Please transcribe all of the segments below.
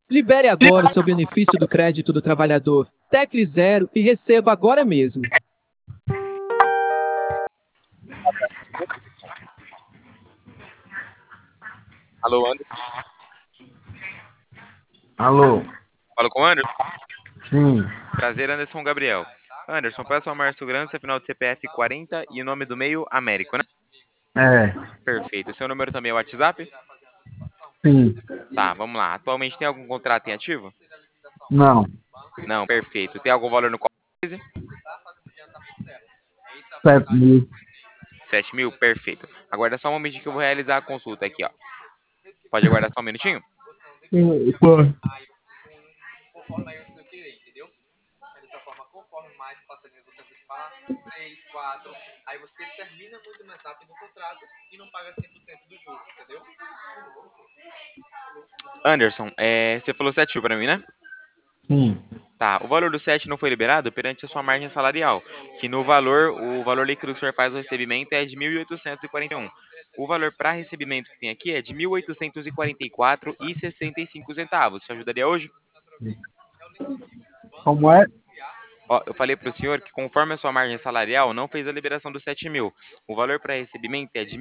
Libere agora o seu benefício do crédito do trabalhador. Tecle 0 e receba agora mesmo. Alô, Anderson? Alô? Fala com o Anderson? Sim. Prazer, Anderson Gabriel. Anderson, peço ao maior segurança, final de CPF 40 e o nome do meio, Américo, né? É. Perfeito. O seu número também é o WhatsApp? Sim. Tá, vamos lá. Atualmente tem algum contrato em ativo? Não. Não, perfeito. Tem algum valor no qual? 7.000. 7 mil? Perfeito. Aguarda só um momentinho que eu vou realizar a consulta aqui, ó. Pode aguardar só um minutinho? Pô. Anderson, você falou 7 mil pra mim, né? Sim. Tá, o valor do 7 não foi liberado perante a sua margem salarial, que no valor, o valor líquido que o senhor faz o recebimento é de 1.841. O valor para recebimento que tem aqui é de 1.844,65 centavos. Te ajudaria hoje? Como é? Ó, eu falei para o senhor que conforme a sua margem salarial não fez a liberação dos 7 mil. O valor para recebimento é de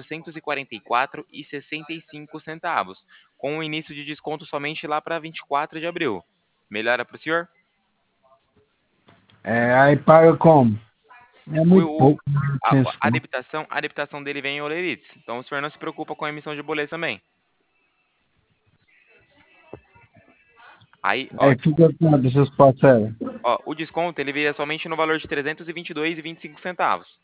1.844,65 centavos, com o início de desconto somente lá para 24 de abril. Melhora para o senhor? Aí paga como? É muito O, o- pouco. a debitação dele vem em Olerites. Então o senhor não se preocupa com a emissão de boleto também. Aí, Aí fica quanto essas parcelas? o desconto ele vira somente no valor de 322,25 centavos.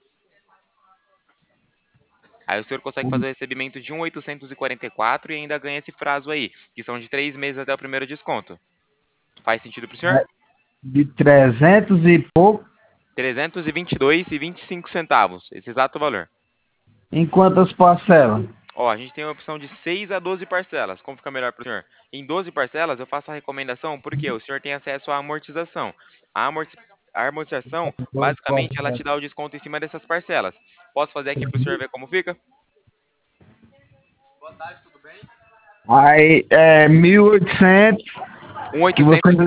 Aí o senhor consegue fazer o recebimento de 1.844 e ainda ganha esse prazo aí, que são de 3 meses até o primeiro desconto. Faz sentido para o senhor? De 300 e pouco. 322,25 centavos, esse exato valor. Em quantas parcelas? Ó, a gente tem a opção de 6 a 12 parcelas. Como fica melhor para o senhor? Em 12 parcelas, eu faço a recomendação porque o senhor tem acesso à amortização. A, amorti- a amortização, basicamente, ela te dá o desconto em cima dessas parcelas. Posso fazer aqui para o senhor ver como fica? Aí é 1.800 que você... 1.800,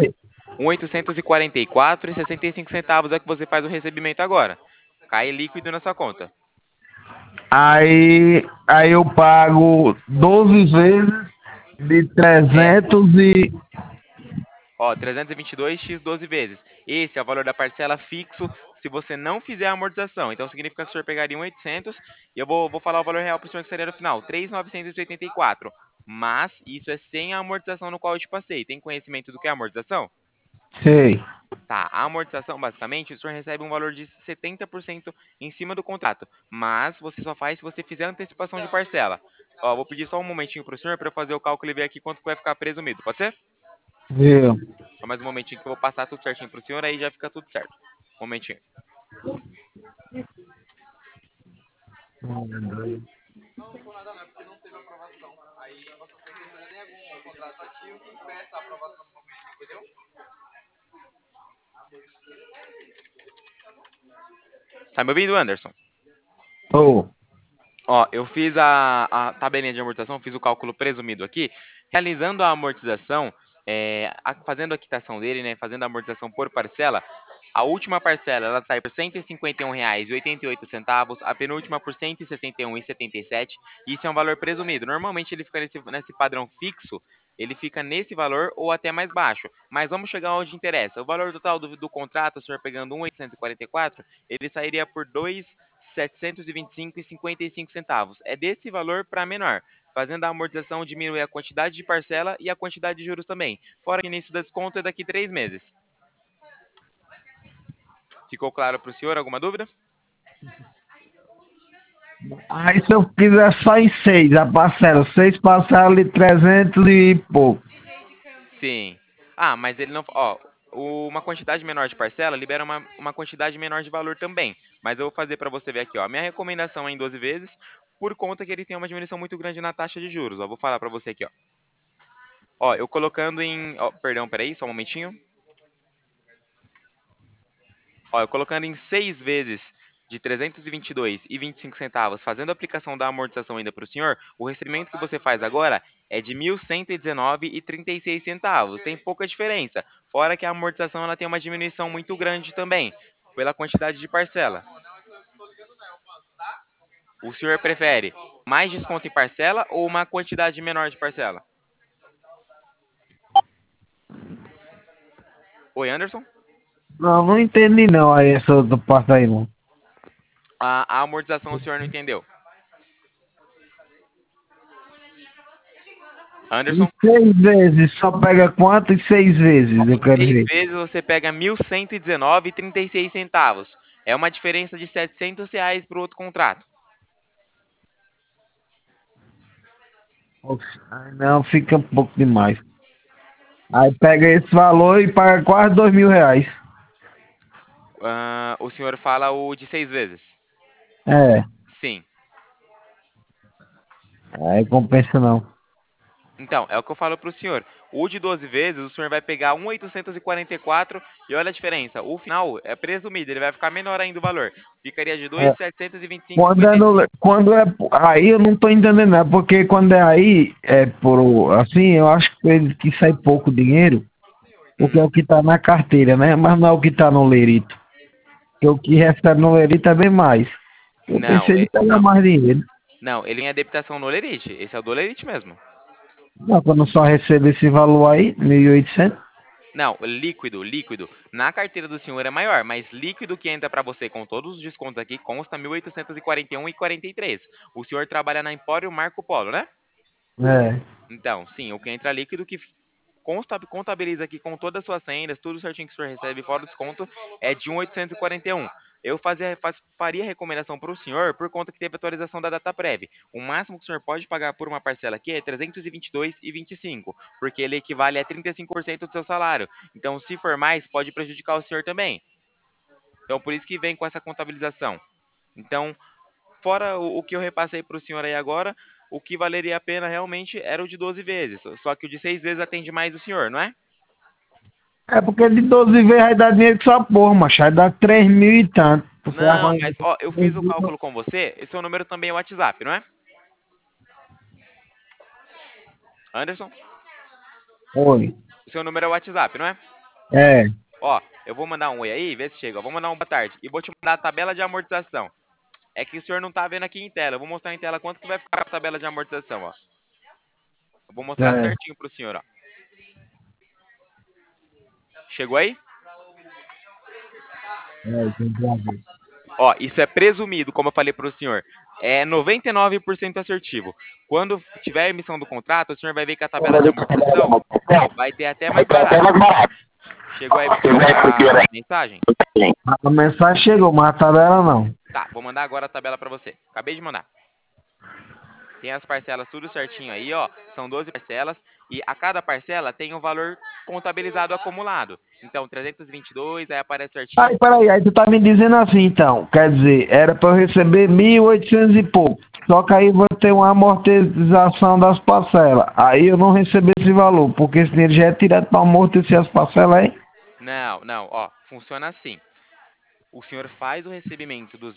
1.844,65 centavos é que você faz o recebimento agora. Cai líquido na sua conta. Aí eu pago 12 vezes de É, 300 e... ó, 322 x 12 vezes. Esse é o valor da parcela fixo se você não fizer a amortização. Então significa que o senhor pegaria 1.800 e eu vou falar o valor real para o senhor que seria no final, 3.984. Mas isso é sem a amortização no qual eu te passei. Tem conhecimento do que é amortização? Sei. Tá, a amortização, basicamente, o senhor recebe um valor de 70% em cima do contrato, mas você só faz se você fizer antecipação de parcela. Ó, vou pedir só um momentinho pro senhor para eu fazer o cálculo e ver aqui quanto que vai ficar presumido, pode ser? Viu? Só mais um momentinho que eu vou passar tudo certinho pro senhor, aí já fica tudo certo. Um momentinho. Tá me ouvindo, Anderson? Ô, Ó, eu fiz a tabelinha de amortização, fiz o cálculo presumido aqui, realizando a amortização, fazendo a quitação dele, né, fazendo a amortização por parcela, a última parcela ela sai por R$ 151,88, a penúltima por R$ 161,77, e isso é um valor presumido. Normalmente ele fica nesse padrão fixo, ele fica nesse valor ou até mais baixo. Mas vamos chegar onde interessa. O valor total do contrato, o senhor pegando 1.844, ele sairia por 2.725,55 centavos. É desse valor para menor. Fazendo a amortização, diminui a quantidade de parcela e a quantidade de juros também. Fora que o início da desconto é daqui 3 meses. Ficou claro para o senhor? Alguma dúvida? aí se eu quiser só em 6, a parcela, 6 parcelas de 300 e pouco. Sim. Ah, mas ele não. Ó, uma quantidade menor de parcela libera uma quantidade menor de valor também. Mas eu vou fazer para você ver aqui, ó. Minha recomendação é em 12 vezes, por conta que ele tem uma diminuição muito grande na taxa de juros. Ó, vou falar para você aqui, ó. Ó, eu colocando em. Ó, perdão, peraí, só um momentinho. Ó, eu colocando em 6 vezes de 322,25 centavos, fazendo a aplicação da amortização ainda para o senhor, o recebimento que você faz agora é de 1.119,36 centavos. Tem pouca diferença. Fora que a amortização ela tem uma diminuição muito grande também, pela quantidade de parcela. O senhor prefere mais desconto em parcela ou uma quantidade menor de parcela? Oi, Anderson? Não, não entendi não aí essa outra parte aí, não. A amortização o senhor não entendeu. Em Anderson? 6 vezes, só pega quanto? Em 6 vezes, eu Em quero 6 ver. vezes você pega 1.119,36 centavos. É uma diferença de R$ 700 para o outro contrato. Oxe, ai, não, fica um pouco demais. Aí pega esse valor e paga quase R$ 2.000. O senhor fala o de 6 vezes. É, Sim. aí compensa não. Então, é o que eu falo para o senhor. O de 12 vezes, o senhor vai pegar 1.844 e olha a diferença. O final é presumido, ele vai ficar menor ainda o valor. Ficaria de É, 2.725,55. quando é aí eu não tô entendendo nada, porque quando é aí, é por assim, eu acho que sai pouco dinheiro, porque é o que tá na carteira, né? Mas não é o que tá no lerito. Porque o que recebe no lerito é bem mais. Eu Não, pensei de pegar não, mais dinheiro. não, ele tem adaptação no Lerite. Esse é o do Lerite mesmo. Não, quando eu só recebo esse valor aí, 1.800. Não, líquido. Na carteira do senhor é maior, mas líquido que entra para você com todos os descontos aqui consta 1.841,43. O senhor trabalha na Empório Marco Polo, né? É. Então, sim, o que entra líquido que contabiliza aqui com todas as suas sendas, tudo certinho que o senhor recebe fora o desconto, é de 1.841. Eu faria recomendação para o senhor por conta que teve atualização da data prévia. O máximo que o senhor pode pagar por uma parcela aqui é 322,25, porque ele equivale a 35% do seu salário. Então, se for mais, pode prejudicar o senhor também. Então, por isso que vem com essa contabilização. Então, fora o que eu repassei para o senhor aí agora, o que valeria a pena realmente era o de 12 vezes. Só que o de 6 vezes atende mais o senhor, não é? É porque de 12 vezes vai dar dinheiro que só porra, macho. Vai dar 3.000 e tanto. Porque Não, agora. mas ó, eu fiz o cálculo com você. Esse seu número também é o WhatsApp, não é? Anderson? Oi. O seu número é o WhatsApp, não é? É. Ó, eu vou mandar um oi aí, vê se chega. Eu vou mandar um boa tarde. E vou te mandar a tabela de amortização. É que o senhor não tá vendo aqui em tela. Eu vou mostrar em tela quanto que vai ficar a tabela de amortização, ó. Eu vou mostrar É. certinho pro senhor, ó. Chegou aí? É, tem que ver. Ó, isso é presumido, como eu falei para o senhor. É 99% assertivo. Quando tiver a emissão do contrato, o senhor vai ver que a tabela de amortização vai ter até mais barato. Chegou aí pro senhor a mensagem? A mensagem chegou, mas a tabela não. Tá, vou mandar agora a tabela para você. Acabei de mandar. Tem as parcelas tudo certinho aí, ó. São 12 parcelas e a cada parcela tem um valor contabilizado acumulado. Então, 322, aí aparece certinho. Aí, peraí, aí tu tá me dizendo assim, então. Quer dizer, era pra eu receber 1.800 e pouco. Só que aí vou ter uma amortização das parcelas. Aí eu não recebo esse valor, porque esse dinheiro já é tirado pra amortecer as parcelas aí. Não, não, ó, funciona assim. O senhor faz o recebimento dos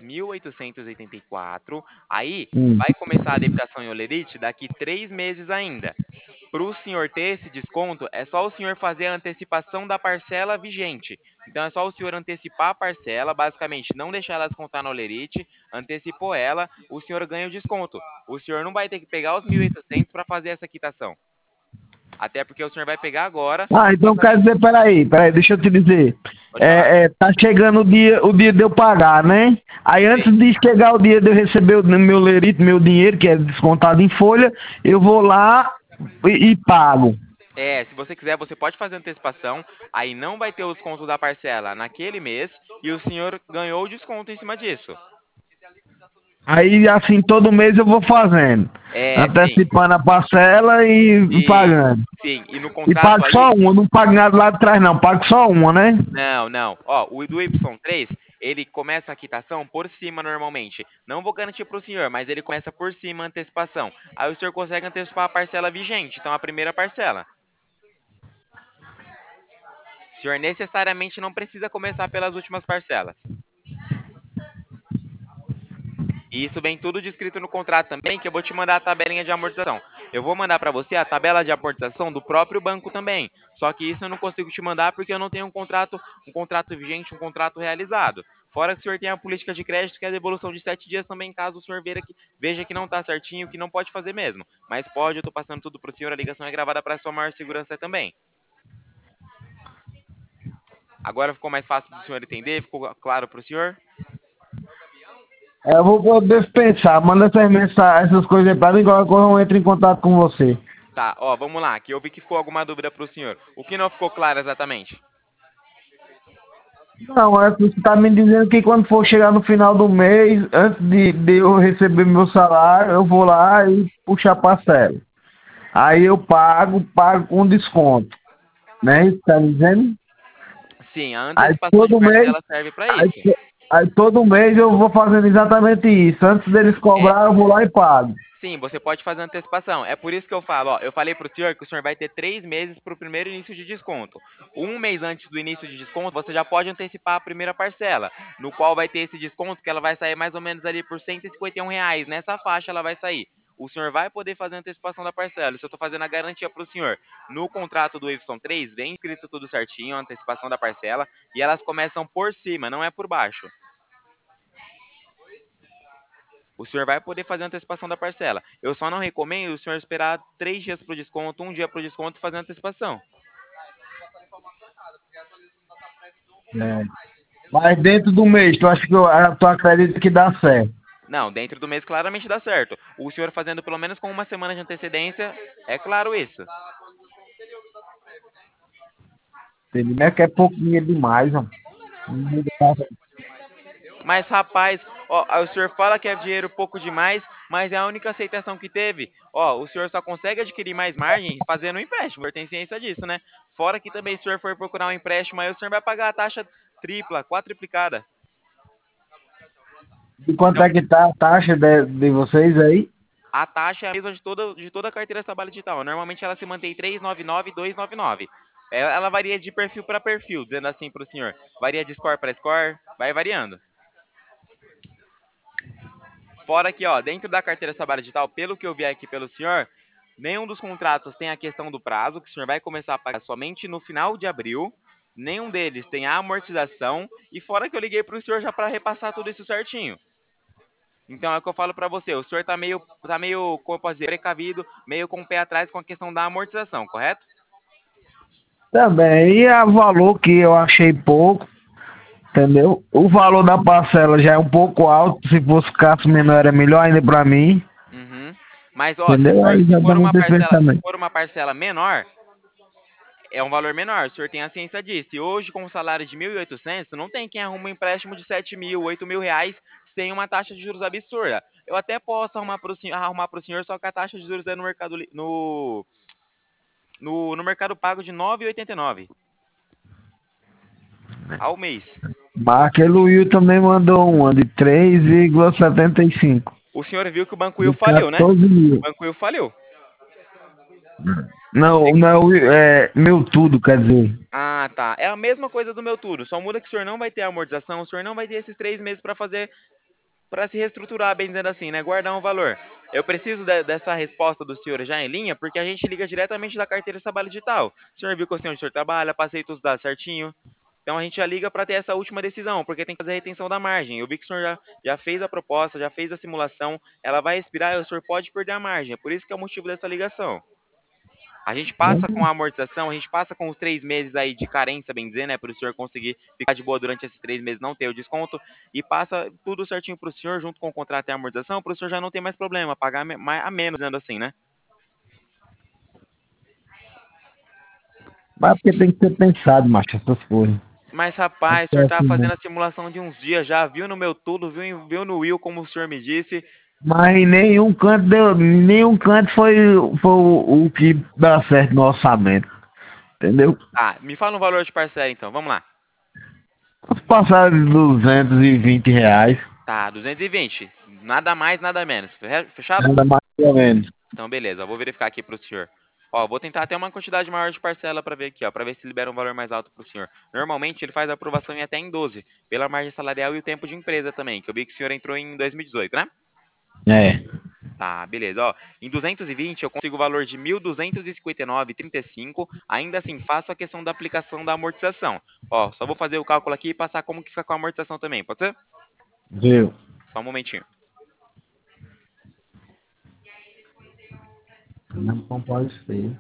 1.884, aí Hum. vai começar a debitação em Olerite daqui 3 meses ainda. Para o senhor ter esse desconto, é só o senhor fazer a antecipação da parcela vigente. Então é só o senhor antecipar a parcela, basicamente não deixar ela descontar na Olerite, antecipou ela, o senhor ganha o desconto. O senhor não vai ter que pegar os 1.800 para fazer essa quitação. Até porque o senhor vai pegar agora, Ah, então quer basicamente, dizer, peraí, deixa eu te dizer. pode falar. Tá chegando o dia de eu pagar, né? Aí Sim. antes de chegar o dia de eu receber o meu lerito, meu dinheiro, que é descontado em folha, eu vou lá e pago. É, se você quiser, você pode fazer antecipação, aí não vai ter o desconto da parcela naquele mês e o senhor ganhou o desconto em cima disso. Aí assim todo mês eu vou fazendo. É, sim, Antecipando a parcela e sim, pagando. sim. E no E pago contrato só aí, uma, não pago nada lá de trás não, pago só uma, né? não, não. Ó, o do Y3, ele começa a quitação por cima normalmente. Não vou garantir para o senhor, mas ele começa por cima a antecipação. Aí o senhor consegue antecipar a parcela vigente, então a primeira parcela. O senhor necessariamente não precisa começar pelas últimas parcelas. E isso vem tudo descrito no contrato também, que eu vou te mandar a tabelinha de amortização. Eu vou mandar para você a tabela de amortização do próprio banco também. Só que isso eu não consigo te mandar porque eu não tenho um contrato vigente, um contrato realizado. Fora que o senhor tem a política de crédito, que é a devolução de 7 dias também, caso o senhor veja que não está certinho, que não pode fazer mesmo. Mas pode, eu estou passando tudo para o senhor, a ligação é gravada para sua maior segurança também. Agora ficou mais fácil do senhor entender? Ficou claro para o senhor? Eu vou poder pensar, manda essas coisas aí pra mim, igual eu entro em contato com você. Tá, ó, vamos lá, que eu vi que ficou alguma dúvida para o senhor. O que não ficou claro exatamente? Não, é que você tá me dizendo que quando for chegar no final do mês, antes de eu receber meu salário, eu vou lá e puxar a parcela. Aí eu pago com desconto. Né? Isso que tá me dizendo? Sim, a Aí antecipação de todo mês, parcela serve para aí, isso. aí todo mês eu vou fazendo exatamente isso. Antes deles É, cobrar, eu vou lá e pago. sim, você pode fazer antecipação. É por isso que eu falo, ó, eu falei pro senhor que o senhor vai ter 3 meses para o primeiro início de desconto. Um mês antes do início de desconto, você já pode antecipar a primeira parcela, no qual vai ter esse desconto que ela vai sair mais ou menos ali por R$ 151. Nessa faixa ela vai sair. O senhor vai poder fazer a antecipação da parcela. Isso eu estou fazendo a garantia para o senhor. No contrato do Y3, vem escrito tudo certinho, a antecipação da parcela, e elas começam por cima, não é por baixo. O senhor vai poder fazer a antecipação da parcela. Eu só não recomendo o senhor esperar 3 dias para o desconto, um dia para o desconto e fazer a antecipação. É. Mas dentro do mês, tu acha que tu acredita que dá certo? Não, dentro do mês claramente dá certo. O senhor fazendo pelo menos com uma semana de antecedência, é claro isso. Entendeu? É que é pouco dinheiro demais, ó. Mas, rapaz, ó, o senhor fala que é dinheiro pouco demais, mas é a única aceitação que teve. Ó, o senhor só consegue adquirir mais margem fazendo um empréstimo. O senhor tem ciência disso, né? Fora que também, se o senhor for procurar um empréstimo, aí o senhor vai pagar a taxa tripla, quadriplicada. E quanto Então, é que tá a taxa de vocês aí? a taxa é a mesma de toda a carteira trabalho digital. Normalmente ela se mantém 399 e 299. Ela varia de perfil para perfil, dizendo assim para o senhor. Varia de score para score, vai variando. Fora que, ó, dentro da carteira trabalho digital, pelo que eu vi aqui pelo senhor, nenhum dos contratos tem a questão do prazo, que o senhor vai começar a pagar somente no final de abril. Nenhum deles tem a amortização. E fora que eu liguei para o senhor já para repassar tudo isso certinho. Então é o que eu falo para você, o senhor tá meio, como eu posso dizer, precavido, meio com o pé atrás com a questão da amortização, correto? Também, e o valor que eu achei pouco, entendeu? O valor da parcela já é um pouco alto, se fosse caso menor era melhor ainda pra mim, Uhum. Mas ó, se entendeu? for, Aí se já for dá uma muito parcela, se pensamento. for uma parcela menor, é um valor menor, o senhor tem a ciência disso. E hoje, com um salário de 1.800, não tem quem arruma um empréstimo de 7.000, 8.000 reais sem uma taxa de juros absurda. Eu até posso arrumar para o senhor, só que a taxa de juros é no Mercado Pago de 9,89 ao mês. Mas aquele Will também mandou uma de 3,75. O senhor viu que o Banco Will De faliu, né? 14 O mil. Banco Will faliu. Não, não é, meu tudo, quer dizer. Ah, tá. É a mesma coisa do meu tudo. Só muda que o senhor não vai ter amortização, o senhor não vai ter esses 3 meses para fazer, para se reestruturar, bem dizendo assim, né? Guardar um valor. Eu preciso dessa resposta do senhor já em linha, porque a gente liga diretamente da carteira de trabalho digital. O senhor viu que o senhor trabalha, passei tudo dar certinho. Então a gente já liga para ter essa última decisão, porque tem que fazer a retenção da margem. Eu vi que o senhor já fez a proposta, já fez a simulação, ela vai expirar e o senhor pode perder a margem. É por isso que é o motivo dessa ligação. A gente passa com a amortização, a gente passa com os 3 meses aí de carência, bem dizer, né? Para o senhor conseguir ficar de boa durante esses 3 meses, não ter o desconto, e passa tudo certinho para o senhor, junto com o contrato e a amortização, para o senhor já não ter mais problema, pagar a menos, dizendo assim, né? Mas porque tem que ser pensado, macho, essas coisas. Mas, rapaz, o É senhor tá assim fazendo mesmo. a simulação de uns dias já, viu no meu tudo, viu no Will, como o senhor me disse. Mas em nenhum canto foi o que dá certo no orçamento, entendeu? Tá, me fala um valor de parcela então, vamos lá. As passagens de R$ 220, Tá, 220. Nada mais, nada menos. Fechado? nada mais ou menos. Então, beleza, eu vou verificar aqui pro senhor. Ó, vou tentar até uma quantidade maior de parcela para ver aqui, ó, para ver se libera um valor mais alto pro senhor. Normalmente ele faz a aprovação em até em 12, pela margem salarial e o tempo de empresa também, que eu vi que o senhor entrou em 2018, né? É. Tá, beleza. Ó, em 220 eu consigo o valor de 1.259,35. Ainda assim, faço a questão da aplicação da amortização. Ó, só vou fazer o cálculo aqui e passar como que fica com a amortização também, pode ser? Viu? Só um momentinho. Não pode ser.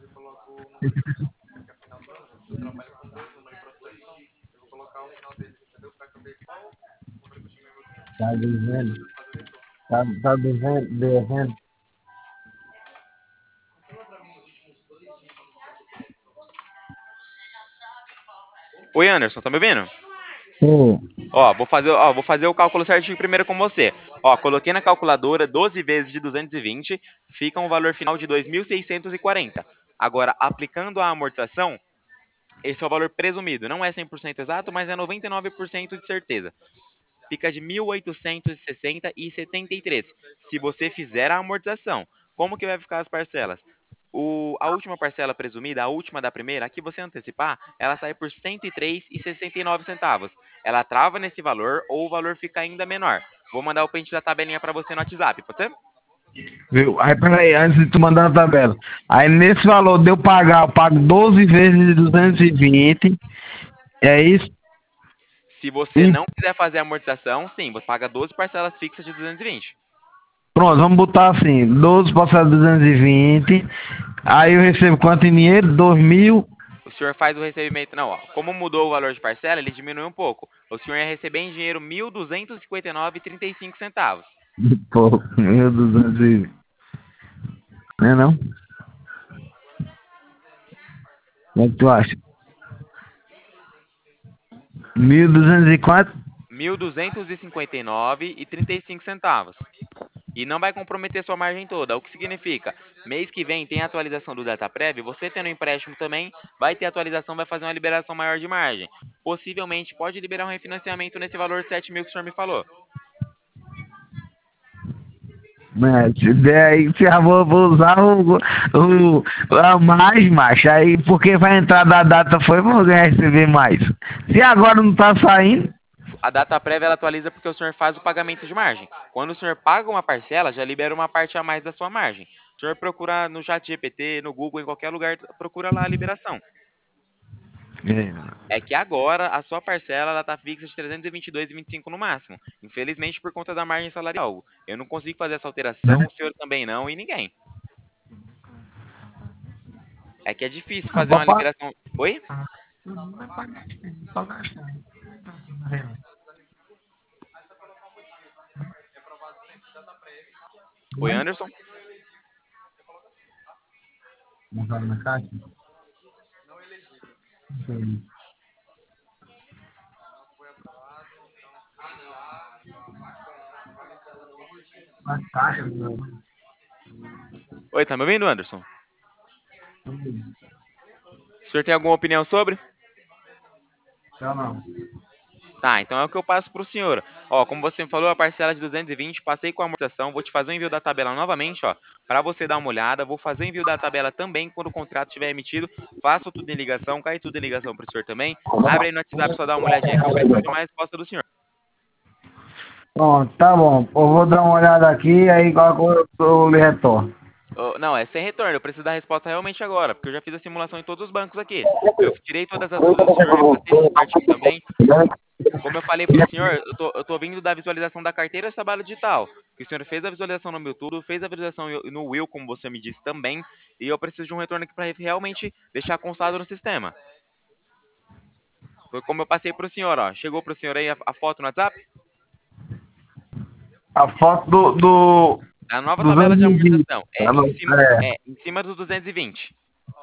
Tá devendo. Tá devendo. Oi, Anderson, tá me ouvindo? Pô, Vou fazer o cálculo certinho primeiro com você. Ó, coloquei na calculadora 12 vezes de 220, fica um valor final de 2.640. Agora, aplicando a amortização, esse é o valor presumido. Não é 100% exato, mas é 99% de certeza. Fica de 1.860,73. Se você fizer a amortização, como que vai ficar as parcelas? A última parcela presumida, a última da primeira, aqui você antecipar, ela sai por R$ 103,69. Ela trava nesse valor ou o valor fica ainda menor. Vou mandar o print da tabelinha para você no WhatsApp, pode ser? viu? Aí, peraí, antes de tu mandar a tabela. Aí, nesse valor de eu pagar, eu pago 12 vezes de 220. É isso? Se você não quiser fazer a amortização, sim, você paga 12 parcelas fixas de 220. Pronto, vamos botar assim, 12 parcelas de 220. Aí eu recebo quanto em dinheiro? 2.000. O senhor faz o recebimento. Não, ó, como mudou o valor de parcela, ele diminui um pouco. O senhor ia receber em dinheiro R$ 1.259,35. Pô, 1.220. Não é não? Como é que tu acha? 1.204? R$ 1.259,35. E não vai comprometer sua margem toda. O que significa? Mês que vem tem atualização do Dataprev, você tendo empréstimo também, vai ter atualização, vai fazer uma liberação maior de margem. Possivelmente pode liberar um refinanciamento nesse valor de 7 mil que o senhor me falou. Mas, daí já vou usar a mais, macho. Aí, porque vai entrar da data foi, vou receber mais. Se agora não tá saindo, A Dataprev ela atualiza porque o senhor faz o pagamento de margem. Quando o senhor paga uma parcela, já libera uma parte a mais da sua margem. O senhor procura no chat GPT, no Google, em qualquer lugar, procura lá a liberação. É que agora a sua parcela ela tá fixa de 322,25 no máximo. Infelizmente por conta da margem salarial. Eu não consigo fazer essa alteração, o senhor também não e ninguém. É que é difícil fazer uma liberação. Oi? Oi, Anderson? na caixa. Na caixa, meu. Oi, tá me ouvindo, Anderson? O senhor tem alguma opinião sobre? Não. Tá, então é o que eu passo pro senhor. Ó, como você me falou, a parcela de 220, passei com a amortização, vou te fazer o envio da tabela novamente, ó, para você dar uma olhada. Vou fazer o envio da tabela também quando o contrato estiver emitido. Faço tudo em ligação, cai tudo em ligação pro senhor também. Abre aí no WhatsApp, só dá uma olhadinha que eu preciso de uma resposta do senhor. Pronto, tá bom. Eu vou dar uma olhada aqui, aí qualquer coisa eu lhe retorno. Não, é sem retorno, eu preciso da resposta realmente agora, porque eu já fiz a simulação em todos os bancos aqui. Eu tirei todas as dúvidas do senhor, repassei tudo certinho também. Como eu falei pro senhor, eu tô vindo da visualização da carteira de trabalho digital. Que o senhor fez a visualização no meu tudo, fez a visualização no Will, como você me disse também, e eu preciso de um retorno aqui para realmente deixar constado no sistema. Foi como eu passei pro senhor, ó. Chegou pro senhor aí a foto no WhatsApp? A foto do A nova tabela de 220. amortização. Em cima do 220.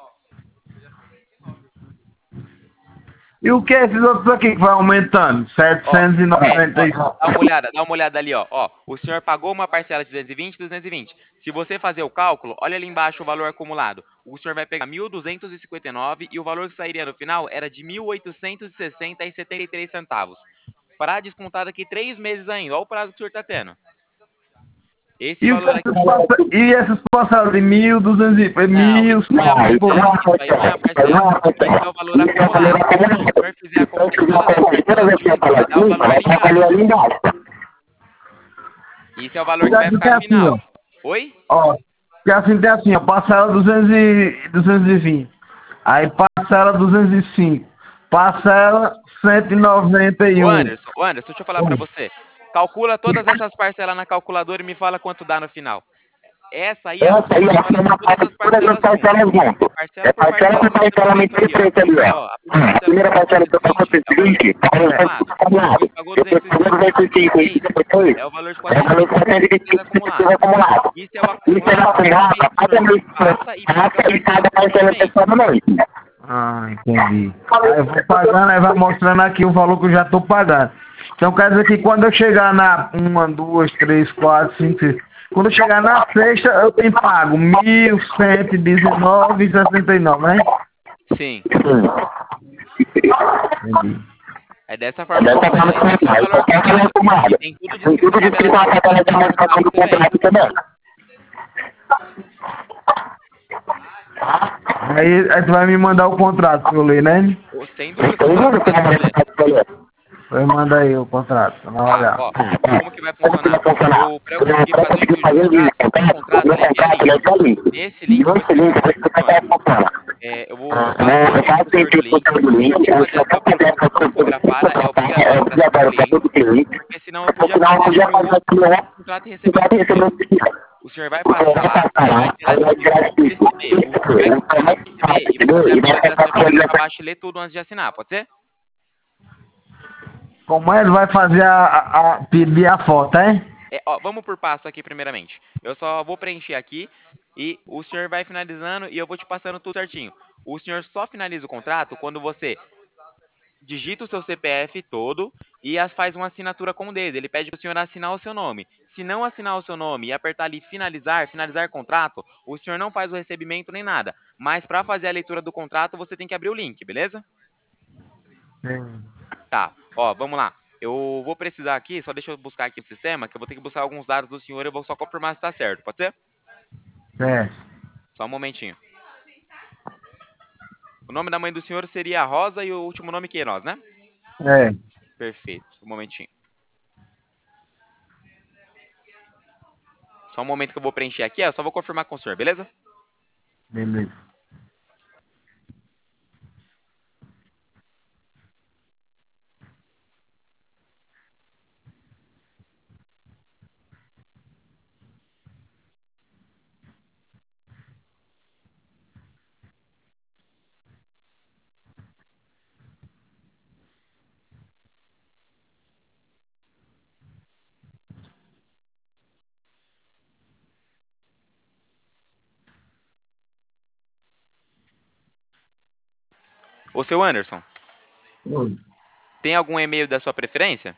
E o que é esses outros aqui que vai aumentando? 790. Dá uma olhada ali, ó. Ó, o senhor pagou uma parcela de 220, 220. Se você fazer o cálculo, olha ali embaixo o valor acumulado. O senhor vai pegar 1.259 e o valor que sairia no final era de 1.860,73 centavos. Para descontar daqui 3 meses ainda. Olha o prazo que o senhor está tendo. Esse valor aqui. E essas parcelas de 1.200 e Não, 1.000. isso não é a parcela. Isso aí não é a parcela. Isso é o valor acumulado. Se o senhor fizer a conta de todas as parcelas juntas, vai dar o valor ali embaixo. Isso é o valor que vai ficar no final. Oi? Ó, porque assim tem assim, ó, parcela 220. Aí parcela 205. Parcela Ô, 191. Anderson, deixa eu falar pra você. Calcula todas essas parcelas na calculadora e me fala quanto dá no final. Essa aí é a soma de todas as parcelas juntas. É parcela por parcelamento diferente ali, ó. A primeira parcela que eu pago é o valor acumulado. Você pagou 205 depois. É o valor de 425 acumulado. Isso é o acumulado. Cada mês passa e paga parcela pessoalmente. Ah, entendi. Aí eu vou pagando, aí vai mostrando aqui o valor que eu já tô pagando. Então quer dizer que quando eu chegar na 1, 2, 3, 4, 5, 6. Quando eu chegar na sexta, eu tenho pago 1.119,69, né? Sim. Entendi. É dessa forma que você vai esse é o valor acumulado. E tem tudo descrito na tabela de amortização do contrato também. Aí tu vai me mandar o contrato pra eu ler, né? Sem dúvida, você vai ler. Vai mandar aí o contrato, pra nós olhar. Ó, como que vai funcionar? Pra eu conseguir fazer o envio do contrato, ele é link. Nesse link você funciona. Eu vou fazer o do link. Se eu fazer a fotografada, é obrigatório para todo cliente. Porque senão eu podia fazer o contrato e receber. O senhor vai passar lá, aí vai tirar esse e-mail. O senhor vai receber e vai fazer a operação de cabeça para baixo e ler tudo antes de assinar, pode ser? Como ele vai fazer pedir a foto, hein? Ó, vamos por passo aqui primeiramente. Eu só vou preencher aqui e o senhor vai finalizando e eu vou te passando tudo certinho. O senhor só finaliza o contrato quando você digita o seu CPF todo e faz uma assinatura com o dedo. Ele pede para o senhor assinar o seu nome. Se não assinar o seu nome e apertar ali finalizar contrato, o senhor não faz o recebimento nem nada. Mas para fazer a leitura do contrato, você tem que abrir o link, beleza? Sim. Tá, ó, vamos lá. Eu vou precisar aqui, só deixa eu buscar aqui no sistema, que eu vou ter que buscar alguns dados do senhor e eu vou só confirmar se tá certo, pode ser? Só um momentinho. O nome da mãe do senhor seria Rosa e o último nome Queiroz, né? É. Perfeito, um momentinho. Só um momento que eu vou preencher aqui, ó, só vou confirmar com o senhor, beleza? Beleza. Ô, seu Anderson, Oi. tem algum e-mail da sua preferência?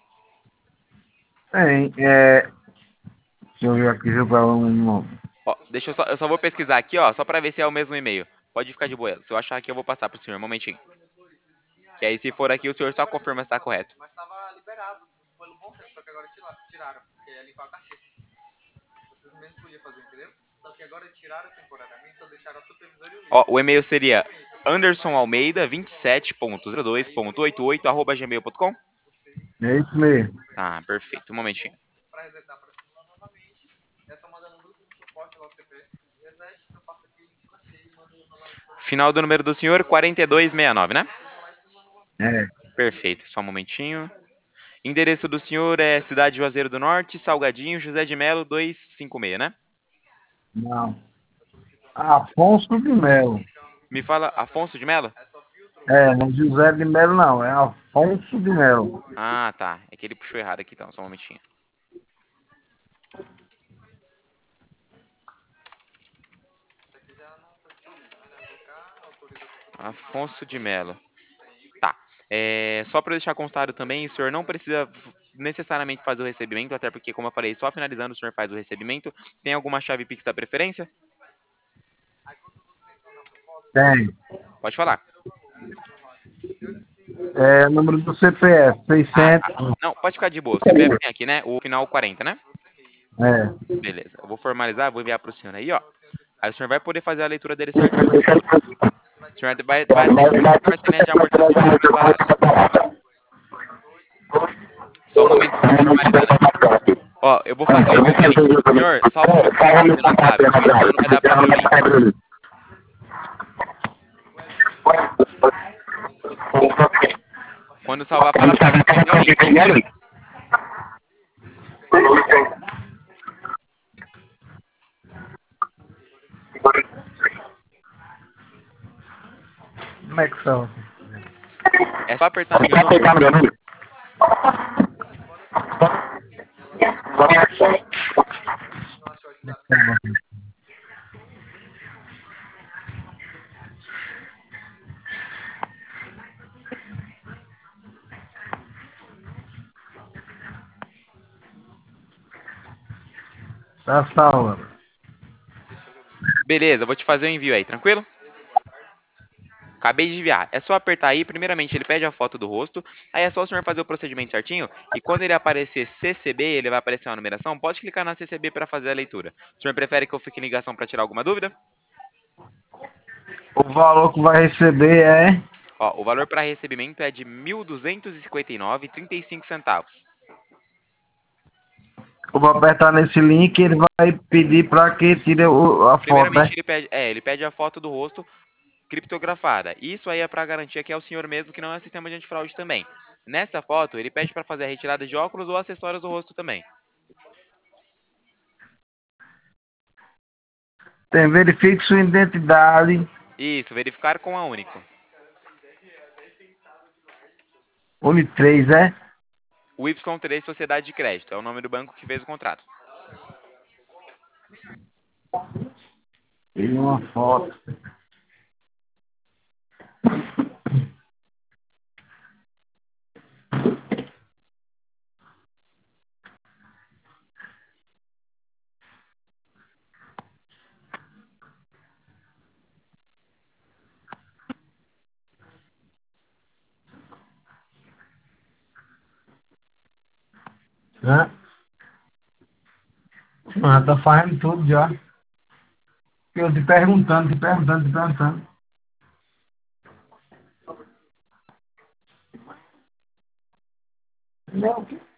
Tem, deixa eu ver aqui, deixa eu falar um nome. Ó, eu só vou pesquisar aqui, ó, só pra ver se é o mesmo e-mail. Pode ficar de boa. Se eu achar aqui, eu vou passar pro senhor, um momentinho. Que aí, se for aqui, o senhor só confirma se tá correto. Mas tava liberado pelo bom tempo, só que agora tiraram, porque ia limpar o cachê. Vocês mesmos podiam fazer, entendeu? Só que agora tiraram temporariamente, só deixaram a supervisor e o Ó, o e-mail seria andersonalmeida27.02.88@gmail.com. É isso mesmo. Tá, perfeito. Um momentinho. Pra resetar pra cima novamente, é só mandar no grupo de suporte lá o CPF, reset, eu passo aqui, achei e mando novamente. Final do número do senhor, 4269, né? É. Perfeito, só um momentinho. Endereço do senhor é Cidade Juazeiro do Norte, Salgadinho, José de Melo, 256, né? Não. Afonso de Melo. Me fala, Afonso de Melo? Não é José de Melo não, é Afonso de Melo. Ah, tá. É que ele puxou errado aqui, então, só um momentinho. Afonso de Melo. Tá. Só para deixar constado também, o senhor não precisa necessariamente fazer o recebimento, até porque, como eu falei, só finalizando o senhor faz o recebimento. Tem alguma chave Pix da preferência? Tem. Pode falar. Número do CPF, 600. Não, pode ficar de boa. O CPF tem aqui, né? O final 40, né? É. Beleza. Eu vou formalizar, vou enviar pro senhor aí, ó. Aí o senhor vai poder fazer a leitura dele certinho. O senhor vai ter parcelinha de amortização separada. Só um momento que eu tô formalizando aqui. Ó, eu vou fazer o envio do link pro senhor, só pra pelo WhatsApp, porque senão não vai dar pra abrir o link. Quando salvar, fala pra mim, entendeu? Como é que são? É só apertar no meu número. Tá salvo. Beleza, eu vou te fazer o envio aí, tranquilo? Acabei de enviar. É só apertar aí. Primeiramente, ele pede a foto do rosto. Aí é só o senhor fazer o procedimento certinho. E quando ele aparecer CCB, ele vai aparecer uma numeração. Pode clicar na CCB para fazer a leitura. O senhor prefere que eu fique em ligação para tirar alguma dúvida? O valor que vai receber é. Ó, o valor para recebimento é de R$ 1.259,35. Eu vou apertar nesse link e ele vai pedir para que tire a foto, né? Primeiramente, ele pede a foto do rosto criptografada. Isso aí é para garantir que é o senhor mesmo, que não é sistema de antifraude também. Nessa foto, ele pede para fazer a retirada de óculos ou acessórios do rosto também. Tem verifique sua identidade. Isso, verificar com a Único. Uni3, é? O Y3 Sociedade de Crédito, é o nome do banco que fez o contrato. Tire uma foto. Né? Ah, tá fazendo tudo já. Eu te perguntando. Não,